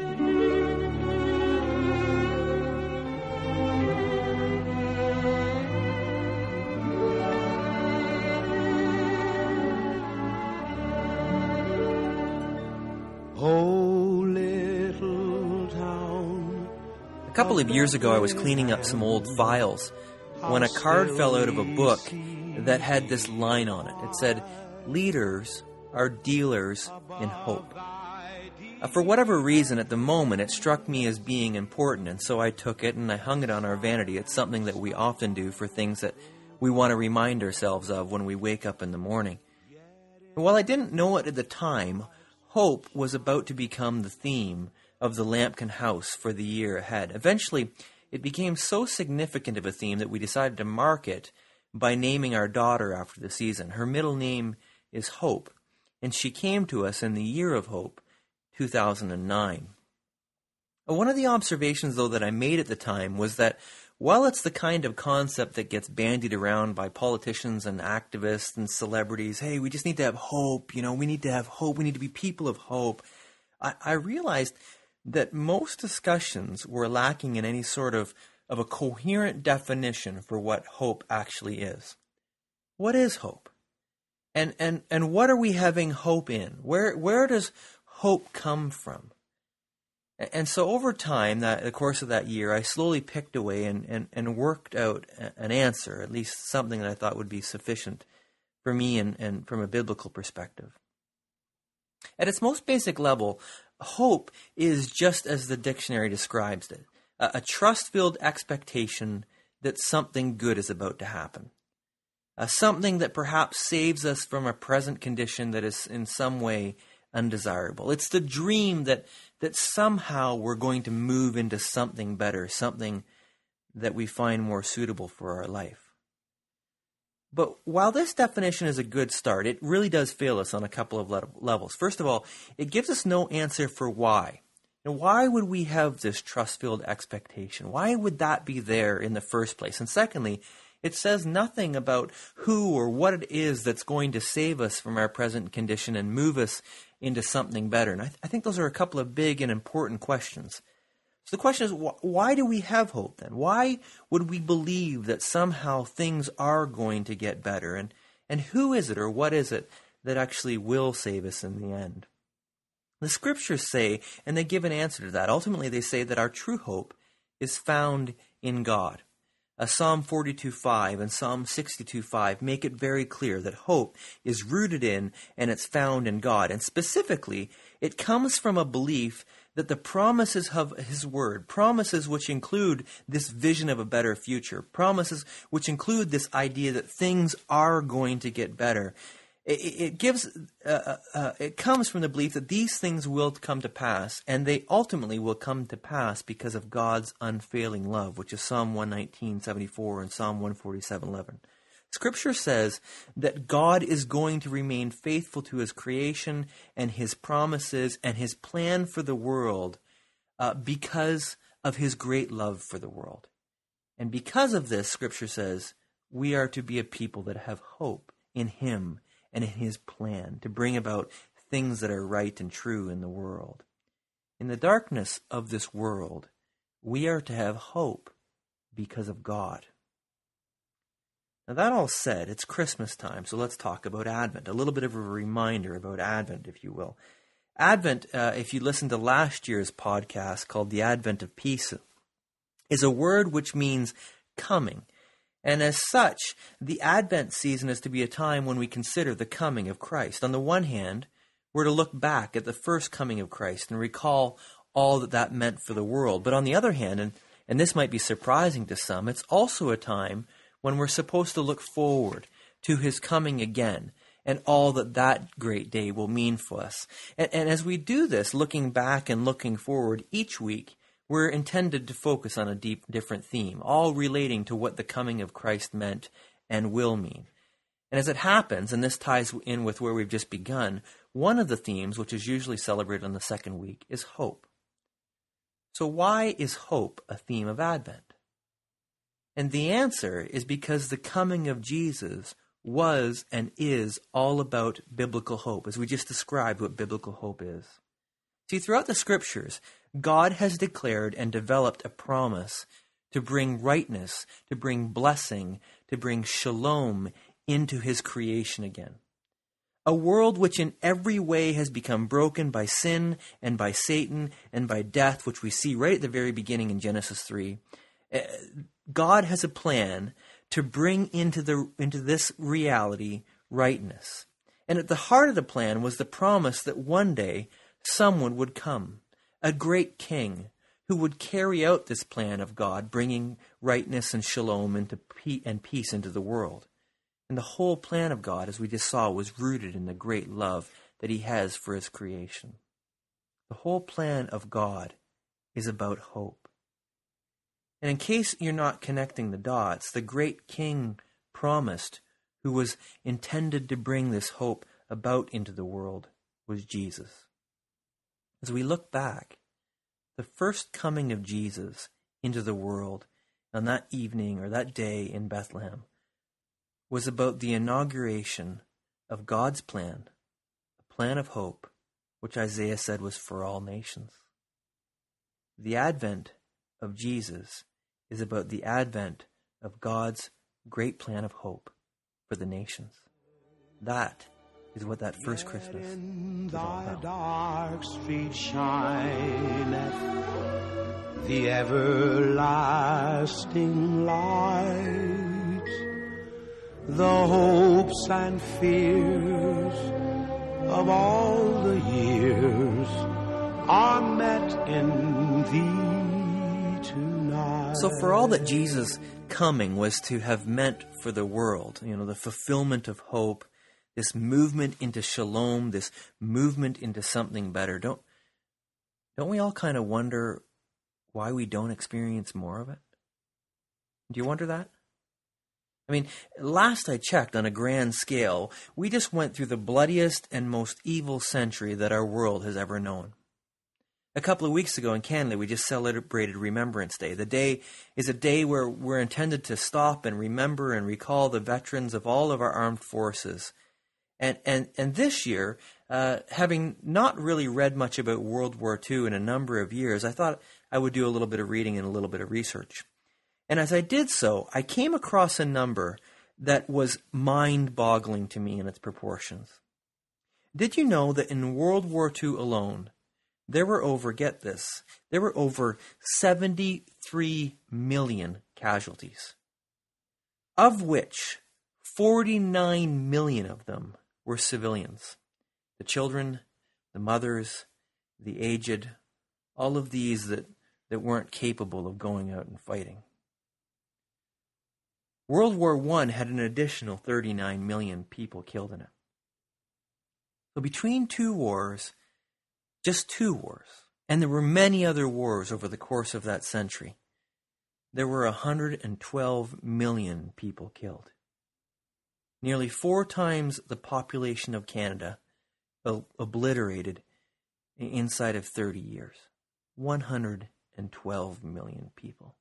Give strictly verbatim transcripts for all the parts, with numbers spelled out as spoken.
A couple of years ago, I was cleaning up some old files when a card fell out of a book that had this line on it. It said, "Leaders are dealers in hope." Uh, for whatever reason, at the moment, it struck me as being important, and so I took it and I hung it on our vanity. It's something that we often do for things that we want to remind ourselves of when we wake up in the morning. And while I didn't know it at the time, hope was about to become the theme of the Lampkin House for the year ahead. Eventually, it became so significant of a theme that we decided to mark it by naming our daughter after the season. Her middle name is Hope, and she came to us in the year of Hope, two thousand nine. One of the observations, though, that I made at the time was that while it's the kind of concept that gets bandied around by politicians and activists and celebrities, hey, we just need to have hope, you know, we need to have hope, we need to be people of hope, I, I realized that most discussions were lacking in any sort of, of a coherent definition for what hope actually is. What is hope? And and and what are we having hope in? Where where does hope come from? And so over time, that the course of that year, I slowly picked away and, and, and worked out an answer, at least something that I thought would be sufficient for me and, and from a biblical perspective. At its most basic level, hope is just as the dictionary describes it, a, a trust-filled expectation that something good is about to happen, uh, something that perhaps saves us from a present condition that is in some way undesirable. It's the dream that that somehow we're going to move into something better, something that we find more suitable for our life. But while this definition is a good start, it really does fail us on a couple of le- levels. First of all, it gives us no answer for why. And why would we have this trust-filled expectation? Why would that be there in the first place? And secondly, it says nothing about who or what it is that's going to save us from our present condition and move us into something better. And I, th- I think those are a couple of big and important questions. So the question is, wh- why do we have hope then? Why would we believe that somehow things are going to get better? And, and who is it or what is it that actually will save us in the end? The scriptures say, and they give an answer to that. Ultimately, they say that our true hope is found in God. Uh, Psalm forty-two five and Psalm sixty-two five make it very clear that hope is rooted in and it's found in God. And specifically, it comes from a belief that the promises of His Word, promises which include this vision of a better future, promises which include this idea that things are going to get better, it, it gives, uh, uh, it comes from the belief that these things will come to pass, and they ultimately will come to pass because of God's unfailing love, which is Psalm one nineteen seventy-four and Psalm one forty-seven eleven. Scripture says that God is going to remain faithful to His creation and His promises and His plan for the world uh, because of His great love for the world. And because of this, Scripture says, we are to be a people that have hope in Him and in His plan to bring about things that are right and true in the world. In the darkness of this world, we are to have hope because of God. Now that all said, it's Christmas time, so let's talk about Advent. A little bit of a reminder about Advent, if you will. Advent, uh, if you listen to last year's podcast called The Advent of Peace, is a word which means coming. And as such, the Advent season is to be a time when we consider the coming of Christ. On the one hand, we're to look back at the first coming of Christ and recall all that that meant for the world. But on the other hand, and, and this might be surprising to some, it's also a time when we're supposed to look forward to His coming again and all that that great day will mean for us. And, and as we do this, looking back and looking forward each week, we're intended to focus on a deep, different theme, all relating to what the coming of Christ meant and will mean. And as it happens, and this ties in with where we've just begun, one of the themes, which is usually celebrated on the second week, is hope. So why is hope a theme of Advent? And the answer is because the coming of Jesus was and is all about biblical hope, as we just described what biblical hope is. See, throughout the scriptures, God has declared and developed a promise to bring rightness, to bring blessing, to bring shalom into his creation again. A world which in every way has become broken by sin and by Satan and by death, which we see right at the very beginning in Genesis three. God has a plan to bring into the into this reality rightness. And at the heart of the plan was the promise that one day someone would come, a great king, who would carry out this plan of God, bringing rightness and shalom into pe- and peace into the world. And the whole plan of God, as we just saw, was rooted in the great love that he has for his creation. The whole plan of God is about hope. And in case you're not connecting the dots, the great king promised, who was intended to bring this hope about into the world, was Jesus. As we look back, the first coming of Jesus into the world on that evening or that day in Bethlehem was about the inauguration of God's plan, a plan of hope, which Isaiah said was for all nations. The advent of Jesus is about the advent of God's great plan of hope for the nations. That is what that first Christmas is all about. Dark street shineth the everlasting light. The hopes and fears of all the years are met in thee tonight. So for all that Jesus' coming was to have meant for the world, you know, the fulfillment of hope, this movement into shalom, this movement into something better, don't don't we all kind of wonder why we don't experience more of it? Do you wonder that? I mean, last I checked, on a grand scale, we just went through the bloodiest and most evil century that our world has ever known. A couple of weeks ago in Canada, we just celebrated Remembrance Day. The day is a day where we're intended to stop and remember and recall the veterans of all of our armed forces. And and and this year, uh, having not really read much about World War Two in a number of years, I thought I would do a little bit of reading and a little bit of research. And as I did so, I came across a number that was mind-boggling to me in its proportions. Did you know that in World War Two alone, there were over, get this, there were over seventy-three million casualties, of which forty-nine million of them were civilians. The children, the mothers, the aged, all of these that, that weren't capable of going out and fighting. World War One had an additional thirty-nine million people killed in it. So between two wars, just two wars, and there were many other wars over the course of that century, there were one hundred twelve million people killed. Nearly four times the population of Canada obliterated inside of thirty years. one hundred twelve million people.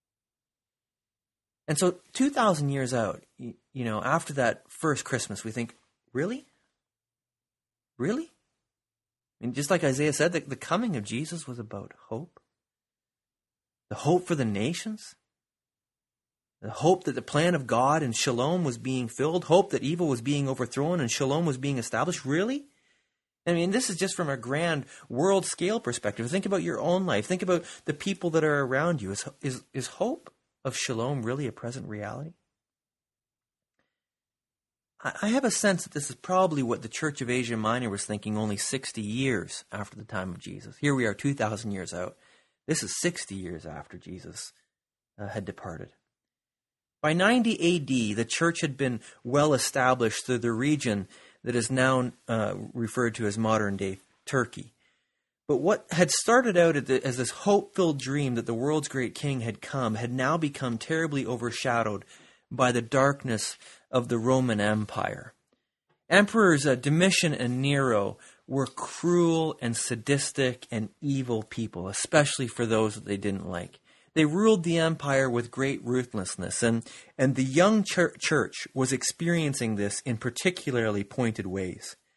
And so two thousand years out, you, you know, after that first Christmas, we think, really? Really? I mean, just like Isaiah said, the, the coming of Jesus was about hope. The hope for the nations. The hope that the plan of God and shalom was being filled. Hope that evil was being overthrown and shalom was being established. Really? I mean, this is just from a grand world scale perspective. Think about your own life. Think about the people that are around you. Is, is, is hope of shalom really a present reality? I have a sense that this is probably what the Church of Asia Minor was thinking only sixty years after the time of Jesus. Here we are two thousand years out. This is sixty years after Jesus uh, had departed. By ninety A D, the church had been well established through the region that is now uh, referred to as modern-day Turkey. But what had started out as this hope-filled dream that the world's great king had come had now become terribly overshadowed by the darkness of the Roman Empire. Emperors uh, Domitian and Nero were cruel and sadistic and evil people, especially for those that they didn't like. They ruled the empire with great ruthlessness, and, and the young church was experiencing this in particularly pointed ways.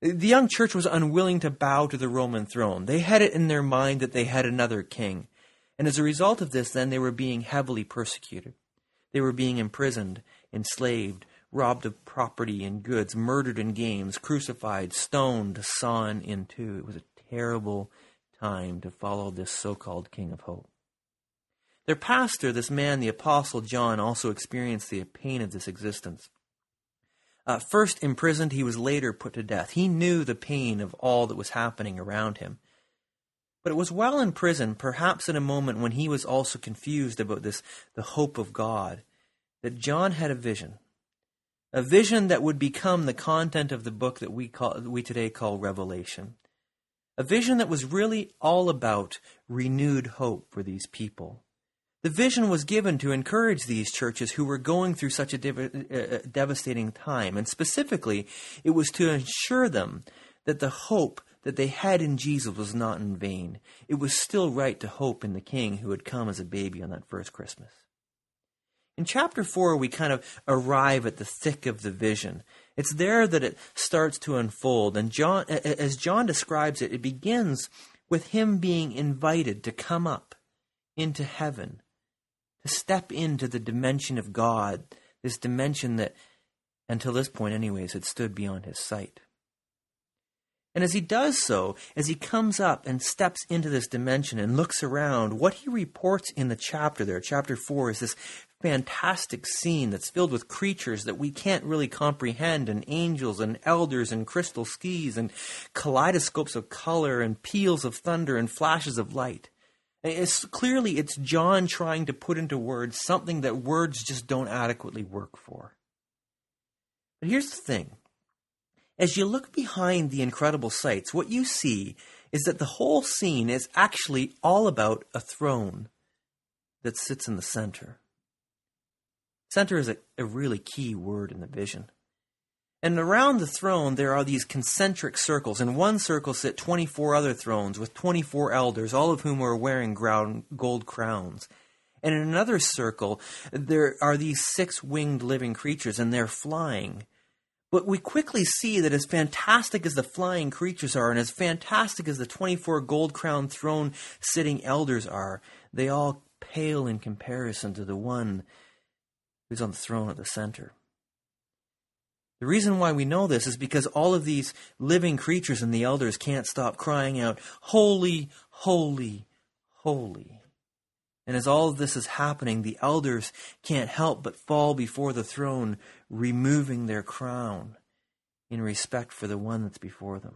The young church was unwilling to bow to the Roman throne. They had it in their mind that they had another king. And as a result of this, then, they were being heavily persecuted. They were being imprisoned, enslaved, robbed of property and goods, murdered in games, crucified, stoned, sawn in two. It was a terrible time to follow this so-called King of Hope. Their pastor, this man, the Apostle John, also experienced the pain of this existence. Uh, first imprisoned, he was later put to death. He knew the pain of all that was happening around him. But it was while in prison, perhaps in a moment when he was also confused about this, the hope of God, that John had a vision. A vision that would become the content of the book that we call we today call Revelation. A vision that was really all about renewed hope for these people. The vision was given to encourage these churches who were going through such a dev- uh, devastating time. And specifically, it was to assure them that the hope that they had in Jesus was not in vain. It was still right to hope in the King who had come as a baby on that first Christmas. In chapter four, we kind of arrive at the thick of the vision. It's there that it starts to unfold. And John, as John describes it, it begins with him being invited to come up into heaven, to step into the dimension of God, this dimension that, until this point anyways, had stood beyond his sight. And as he does so, as he comes up and steps into this dimension and looks around, what he reports in the chapter there, chapter four, is this fantastic scene that's filled with creatures that we can't really comprehend, and angels and elders and crystal skis and kaleidoscopes of color and peals of thunder and flashes of light. It's clearly it's John trying to put into words something that words just don't adequately work for. But here's the thing. As you look behind the incredible sights, what you see is that the whole scene is actually all about a throne that sits in the center. Center is a, a really key word in the vision. And around the throne, there are these concentric circles. In one circle sit twenty-four other thrones with twenty-four elders, all of whom are wearing gold crowns. And in another circle, there are these six-winged living creatures, and they're flying. But we quickly see that as fantastic as the flying creatures are, and as fantastic as the twenty-four gold-crowned throne-sitting elders are, they all pale in comparison to the one who's on the throne at the center. The reason why we know this is because all of these living creatures and the elders can't stop crying out, "Holy, holy, holy." And as all of this is happening, the elders can't help but fall before the throne, removing their crown in respect for the one that's before them.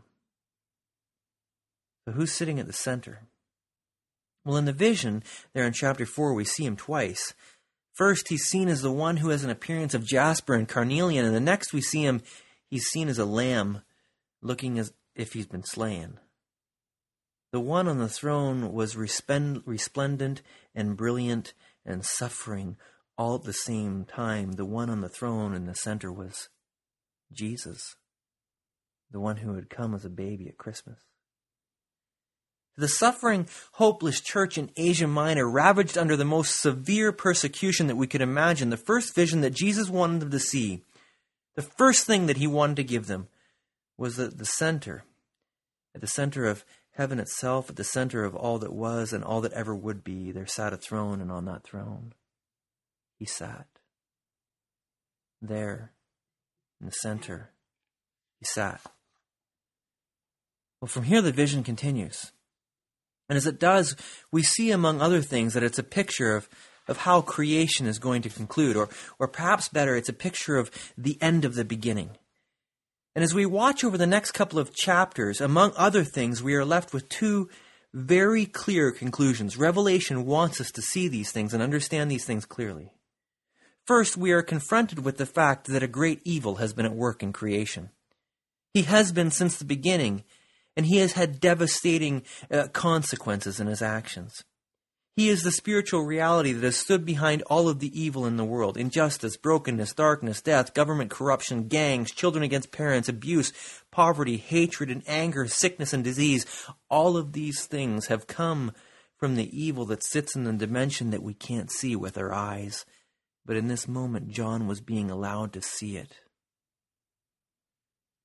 So who's sitting at the center? Well, in the vision, there in chapter four, we see him twice. First, he's seen as the one who has an appearance of jasper and carnelian, and the next we see him, he's seen as a lamb, looking as if he's been slain. The one on the throne was resplendent and brilliant and suffering all at the same time. The one on the throne in the center was Jesus, the one who had come as a baby at Christmas. The suffering, hopeless church in Asia Minor, ravaged under the most severe persecution that we could imagine, the first vision that Jesus wanted them to see, the first thing that he wanted to give them, was at the center, at the center of heaven itself, at the center of all that was and all that ever would be, there sat a throne, and on that throne, he sat. There, in the center, he sat. Well, from here the vision continues. And as it does, we see, among other things, that it's a picture of, of how creation is going to conclude, or, or perhaps better, it's a picture of the end of the beginning. And as we watch over the next couple of chapters, among other things, we are left with two very clear conclusions. Revelation wants us to see these things and understand these things clearly. First, we are confronted with the fact that a great evil has been at work in creation. He has been since the beginning, and he has had devastating uh, consequences in his actions. He is the spiritual reality that has stood behind all of the evil in the world: injustice, brokenness, darkness, death, government corruption, gangs, children against parents, abuse, poverty, hatred and anger, sickness and disease. All of these things have come from the evil that sits in the dimension that we can't see with our eyes. But in this moment, John was being allowed to see it.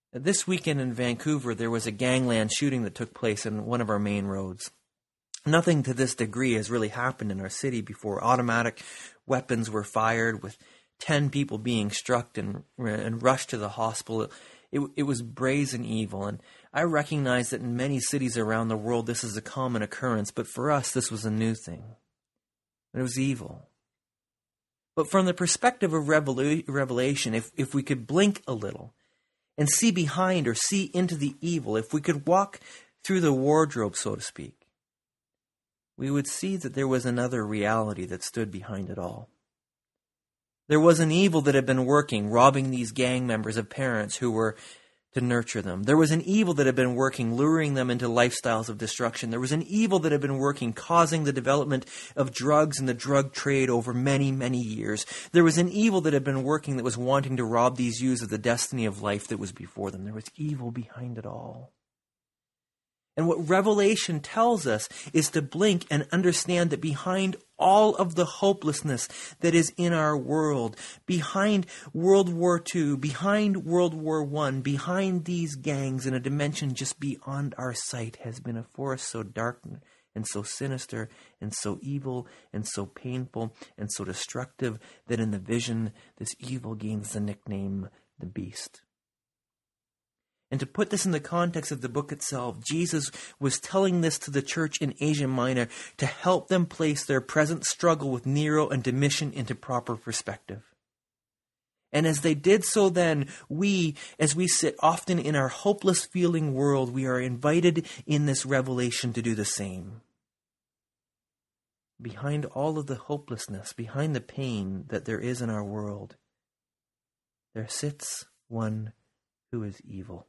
This weekend in Vancouver, there was a gangland shooting that took place in one of our main roads. Nothing to this degree has really happened in our city before. Automatic weapons were fired with ten people being struck and, and rushed to the hospital. It, it was brazen evil, and I recognize that in many cities around the world this is a common occurrence, but for us this was a new thing. It was evil. But from the perspective of Revelation, if, if we could blink a little and see behind or see into the evil, if we could walk through the wardrobe, so to speak, we would see that there was another reality that stood behind it all. There was an evil that had been working, robbing these gang members of parents who were to nurture them. There was an evil that had been working, luring them into lifestyles of destruction. There was an evil that had been working, causing the development of drugs and the drug trade over many, many years. There was an evil that had been working that was wanting to rob these youths of the destiny of life that was before them. There was evil behind it all. And what Revelation tells us is to blink and understand that behind all of the hopelessness that is in our world, behind World War Two, behind World War One, behind these gangs in a dimension just beyond our sight has been a force so dark and so sinister and so evil and so painful and so destructive that in the vision this evil gains the nickname the Beast. And to put this in the context of the book itself, Jesus was telling this to the church in Asia Minor to help them place their present struggle with Nero and Domitian into proper perspective. And as they did so then, we, as we sit often in our hopeless feeling world, we are invited in this revelation to do the same. Behind all of the hopelessness, behind the pain that there is in our world, there sits one who is evil.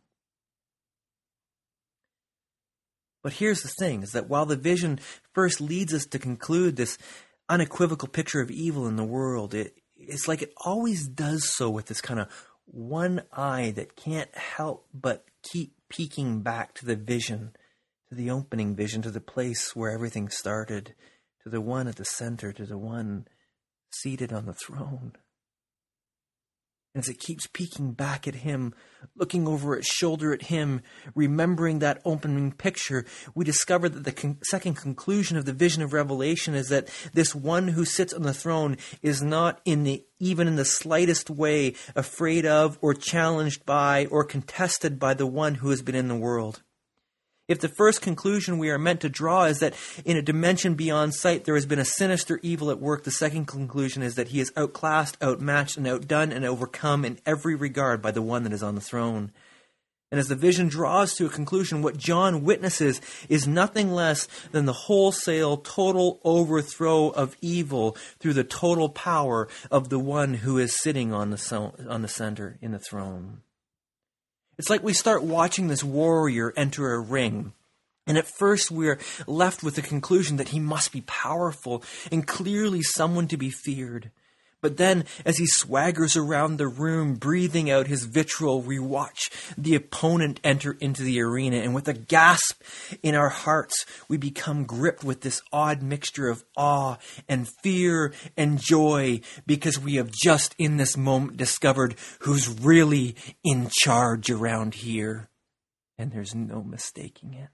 But here's the thing, is that while the vision first leads us to conclude this unequivocal picture of evil in the world, it, it's like it always does so with this kind of one eye that can't help but keep peeking back to the vision, to the opening vision, to the place where everything started, to the one at the center, to the one seated on the throne. As it keeps peeking back at him, looking over its shoulder at him, remembering that opening picture, we discover that the con- second conclusion of the vision of Revelation is that this one who sits on the throne is not in the even in the slightest way afraid of or challenged by or contested by the one who has been in the world. If the first conclusion we are meant to draw is that in a dimension beyond sight there has been a sinister evil at work, the second conclusion is that he is outclassed, outmatched, and outdone and overcome in every regard by the one that is on the throne. And as the vision draws to a conclusion, what John witnesses is nothing less than the wholesale, total overthrow of evil through the total power of the one who is sitting on the so- on the center in the throne. It's like we start watching this warrior enter a ring, and at first we're left with the conclusion that he must be powerful and clearly someone to be feared. But then, as he swaggers around the room, breathing out his vitriol, we watch the opponent enter into the arena, and with a gasp in our hearts, we become gripped with this odd mixture of awe and fear and joy, because we have just in this moment discovered who's really in charge around here, and there's no mistaking it.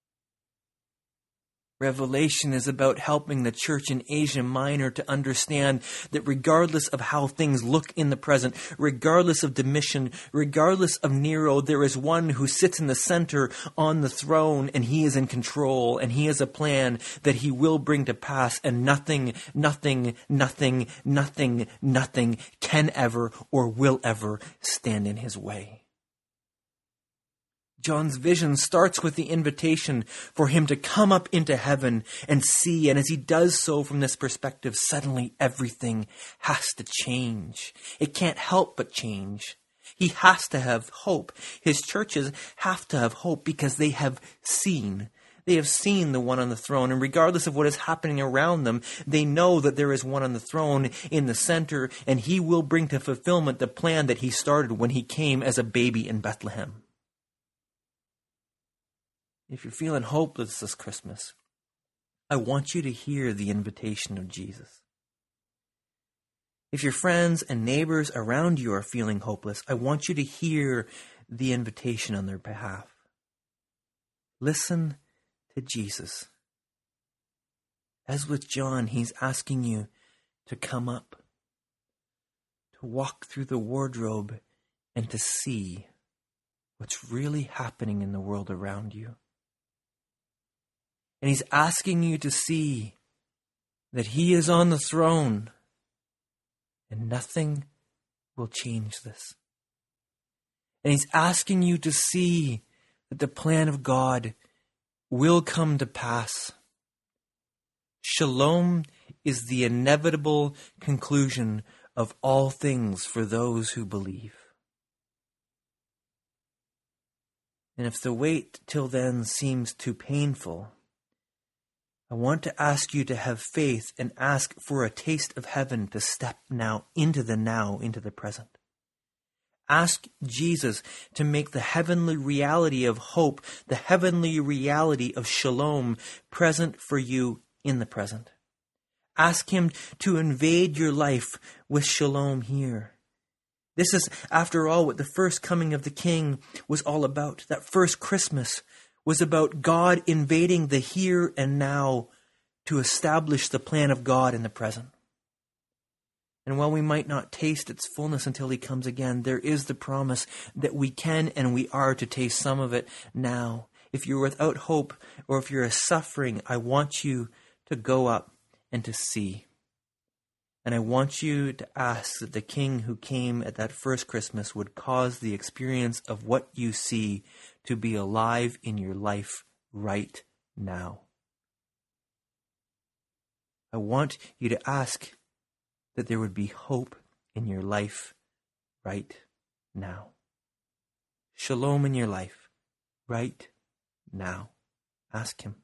Revelation is about helping the church in Asia Minor to understand that regardless of how things look in the present, regardless of Domitian, regardless of Nero, there is one who sits in the center on the throne, and he is in control, and he has a plan that he will bring to pass, and nothing, nothing, nothing, nothing, nothing can ever or will ever stand in his way. John's vision starts with the invitation for him to come up into heaven and see. And as he does so from this perspective, suddenly everything has to change. It can't help but change. He has to have hope. His churches have to have hope because they have seen. They have seen the one on the throne, and regardless of what is happening around them, they know that there is one on the throne in the center, and he will bring to fulfillment the plan that he started when he came as a baby in Bethlehem. If you're feeling hopeless this Christmas, I want you to hear the invitation of Jesus. If your friends and neighbors around you are feeling hopeless, I want you to hear the invitation on their behalf. Listen to Jesus. As with John, he's asking you to come up, to walk through the wardrobe and to see what's really happening in the world around you. And he's asking you to see that he is on the throne and nothing will change this. And he's asking you to see that the plan of God will come to pass. Shalom is the inevitable conclusion of all things for those who believe. And if the wait till then seems too painful, I want to ask you to have faith and ask for a taste of heaven to step now into the now, into the present. Ask Jesus to make the heavenly reality of hope, the heavenly reality of shalom, present for you in the present. Ask him to invade your life with shalom here. This is, after all, what the first coming of the King was all about. That first Christmas was about God invading the here and now to establish the plan of God in the present. And while we might not taste its fullness until he comes again, there is the promise that we can and we are to taste some of it now. If you're without hope or if you're suffering, I want you to go up and to see. And I want you to ask that the King who came at that first Christmas would cause the experience of what you see to be alive in your life right now. I want you to ask that there would be hope in your life right now. Shalom in your life right now. Ask him.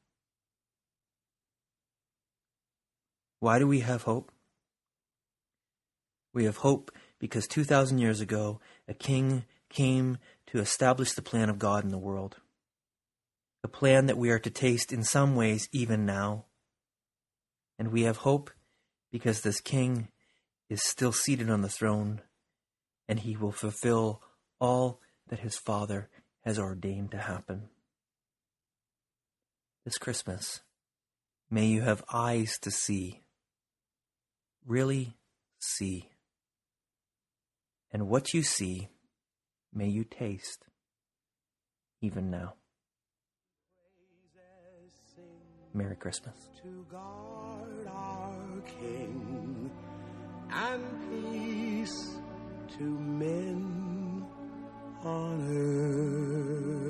Why do we have hope? We have hope because two thousand years ago, a king came to establish the plan of God in the world. A plan that we are to taste in some ways even now. And we have hope because this king is still seated on the throne and he will fulfill all that his Father has ordained to happen. This Christmas, may you have eyes to see, really see. And what you see, may you taste, even now. Merry Christmas. To God our King, and peace to men on earth.